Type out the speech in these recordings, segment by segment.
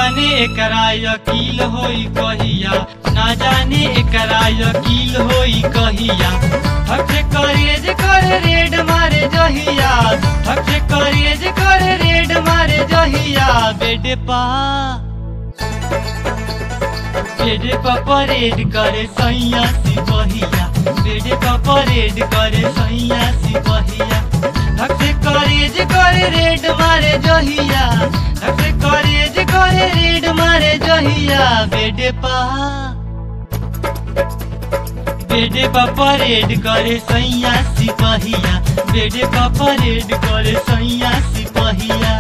जाने एकरा यकील होई कहिया, ना जाने एकरा यकील होई कहिया। ठक से करेज करे रेड मारे जहिया, ठक से करेज करे रेड मारे जहिया। बेड पा परेड करे सैया सिपहिया, बेड पा परेड करे सैया सिपहिया। ठक से करेज करे रेड मारे जहिया, ठक से करेज करे रेड मारे जहिया। बेड पा परेड करे सैया सिपहिया, बेड पा परेड करे सैया सिपहिया।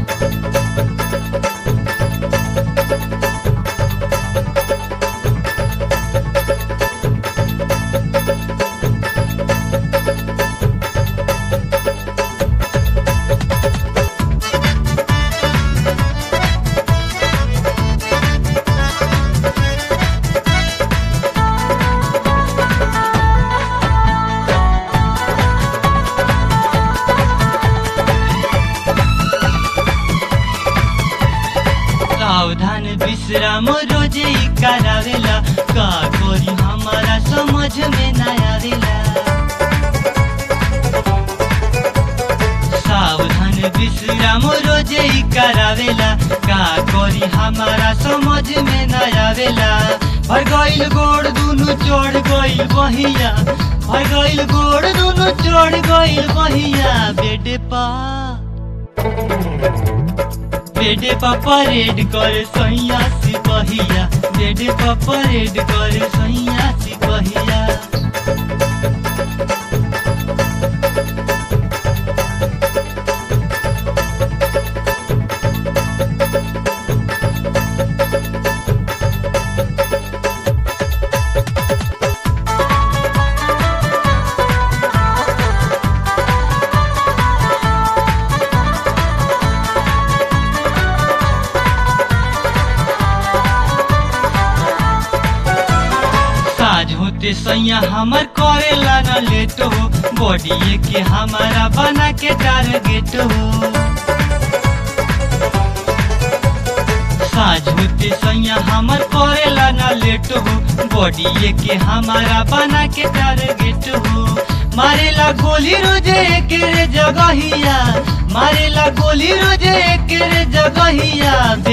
सावधान विश्राम रोजे करावेला, का करी हमारा समझ में ना आवेला। सावधान विश्राम रोजे करावेला, का करी हमारा समझ में ना आवेला। भर गइल गोड़ दुनु चढ़ गइल बहिया, भर गइल गोड़ दुनु चढ़ गइल बहिया। बेड पा परेड करे सैया सिपहिया, बेड पा परेड करे सैया सिपहिया। होते सैया हमर करेला न लेट हो, बॉडी के हमारा बना के टारगेट हो। साझ होते सैया हमर करेला न लेट हो, बॉडी के हमारा बना के टारगेट हो। मारेला गोली रोजे के जगहिया, मारेला गोली रोजे के जगहिया।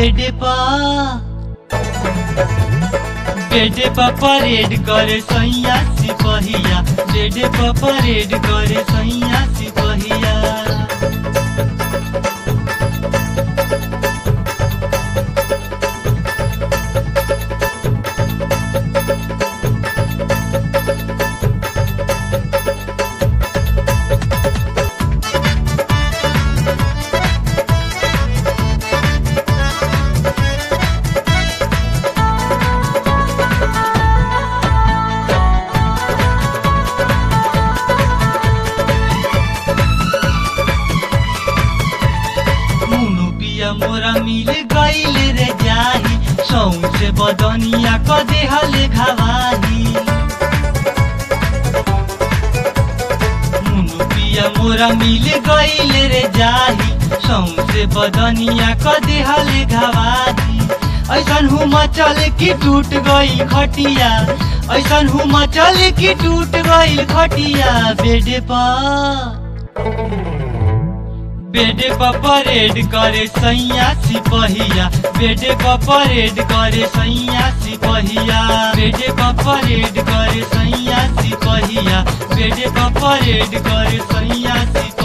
बेड पा परेड करे सैया सिपहिया, बेड पा परेड करे सैया सिपहिया। मोरा मिल गइल रे जाही, सौंसे बदनिया क देहले घावाही। मुनु पिया मोरा मिल गइल रे जाही, सौंसे बदनिया क देहले घावाही। ऐसन हूँ मचल की टूट गई खटिया, ऐसन हूँ मचल की टूट गई खटिया। बेड पा परेड करे सैया सिपहिया, बेड पा परेड करे सैया सिपहिया। बेड पा परेड करे सैया सिपहिया, बेड पा परेड करे सैया सिपहिया।